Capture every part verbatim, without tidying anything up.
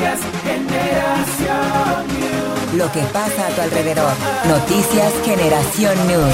Noticias Generación News. Lo que pasa a tu alrededor. Noticias Generación News.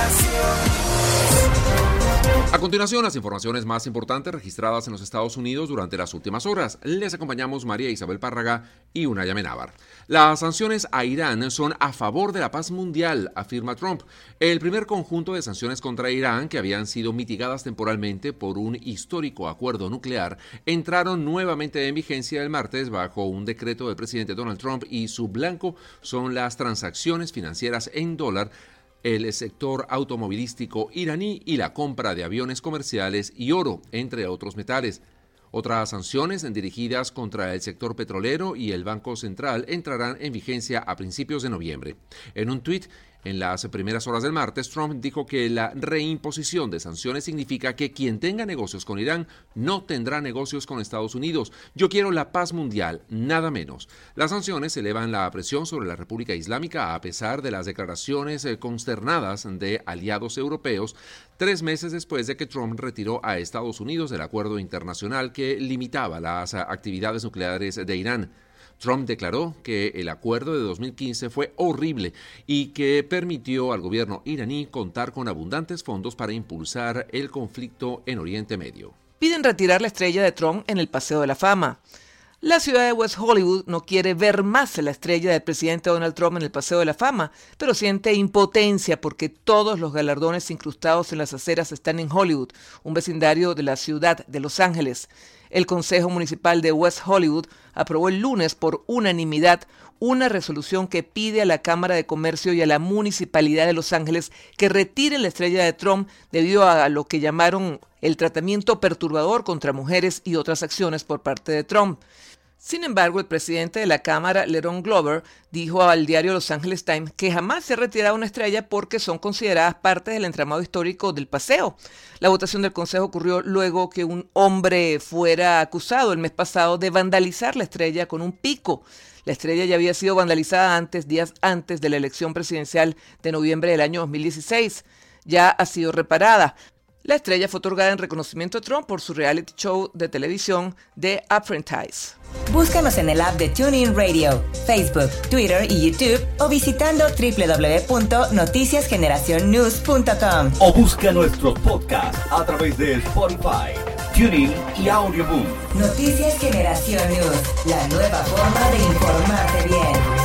A continuación, las informaciones más importantes registradas en los Estados Unidos durante las últimas horas. Les acompañamos María Isabel Párraga y Unaya Menábar. Las sanciones a Irán son a favor de la paz mundial, afirma Trump. El primer conjunto de sanciones contra Irán, que habían sido mitigadas temporalmente por un histórico acuerdo nuclear, entraron nuevamente en vigencia el martes bajo un decreto del presidente Donald Trump, y su blanco son las transacciones financieras en dólar, el sector automovilístico iraní y la compra de aviones comerciales y oro, entre otros metales. Otras sanciones dirigidas contra el sector petrolero y el Banco Central entrarán en vigencia a principios de noviembre. En un tuit, en las primeras horas del martes, Trump dijo que la reimposición de sanciones significa que quien tenga negocios con Irán no tendrá negocios con Estados Unidos. Yo quiero la paz mundial, nada menos. Las sanciones elevan la presión sobre la República Islámica a pesar de las declaraciones consternadas de aliados europeos, tres meses después de que Trump retiró a Estados Unidos del acuerdo internacional que limitaba las actividades nucleares de Irán. Trump declaró que el acuerdo de dos mil quince fue horrible y que permitió al gobierno iraní contar con abundantes fondos para impulsar el conflicto en Oriente Medio. Piden retirar la estrella de Trump en el Paseo de la Fama. La ciudad de West Hollywood no quiere ver más la estrella del presidente Donald Trump en el Paseo de la Fama, pero siente impotencia porque todos los galardones incrustados en las aceras están en Hollywood, un vecindario de la ciudad de Los Ángeles. El Consejo Municipal de West Hollywood aprobó el lunes por unanimidad una resolución que pide a la Cámara de Comercio y a la Municipalidad de Los Ángeles que retiren la estrella de Trump debido a lo que llamaron el tratamiento perturbador contra mujeres y otras acciones por parte de Trump. Sin embargo, el presidente de la Cámara, Lerone Glover, dijo al diario Los Angeles Times que jamás se ha retirado una estrella porque son consideradas parte del entramado histórico del paseo. La votación del Consejo ocurrió luego que un hombre fuera acusado el mes pasado de vandalizar la estrella con un pico. La estrella ya había sido vandalizada antes, días antes de la elección presidencial de noviembre del año dos mil dieciséis. Ya ha sido reparada. La estrella fue otorgada en reconocimiento a Trump por su reality show de televisión The Apprentice. Búscanos en el app de TuneIn Radio, Facebook, Twitter y YouTube o visitando doble u doble u doble u punto noticias generación news punto com. O busca nuestros podcasts a través de Spotify, TuneIn y Audioboom. Noticias Generación News, la nueva forma de informarte bien.